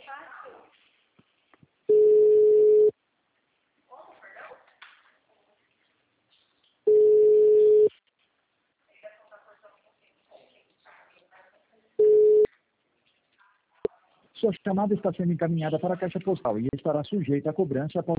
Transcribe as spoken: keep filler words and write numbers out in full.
Sua chamada está sendo encaminhada para a caixa postal e estará sujeita a cobrança após